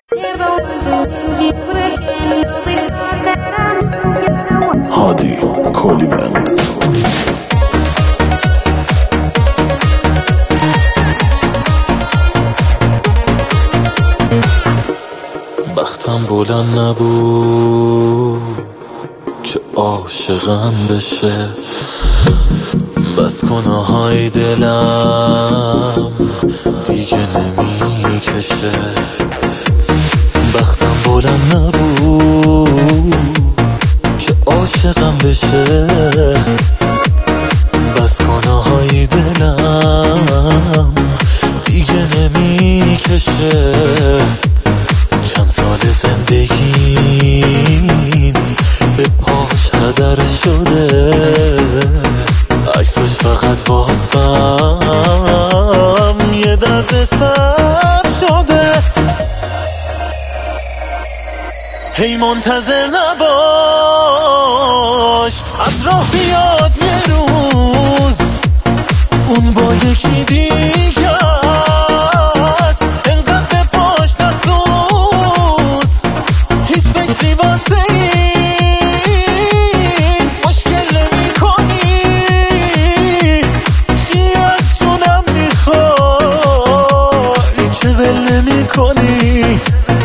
هادی کولیوند. بختم بلند نبود که عاشقم بشه، بس گناهای دلم دیگه نمیکشه. بختم بلند نبود که عاشقم بشه، بس گناهای دلم دیگه نمیکشه. چند سال زندگیم به پاش هدر شده، عکسش فقط واسم یه درد سر شده. هی منتظر نباش از راه بیاد یه روز، اون با یکی دیگه است. انقدر به پاش نسوز، هیچ فکری واسه این مشکل نمی کنی. چی از جونم میخوای که ول نمی کنی؟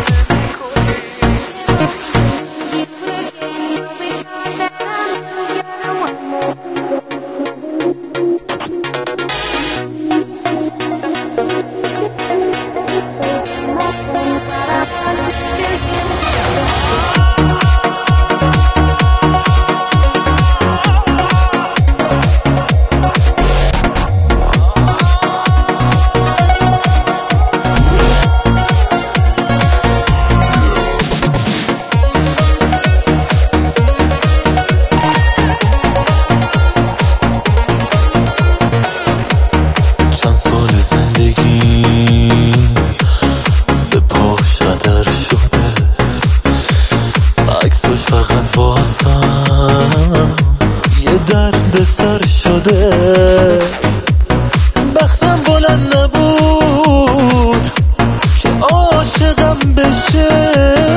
فقط واسم یه درد سر شده. بختم بلند نبود که عاشقم بشه،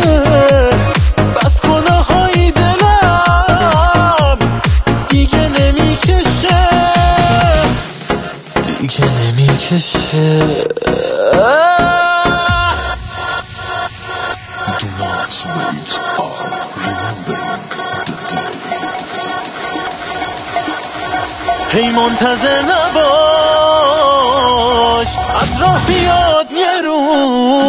بس گناهای دلم دیگه نمیکشه، دیگه نمیکشه. Do not wait on remembering the day. هی منتظر نباش از راه بیاد یه روز،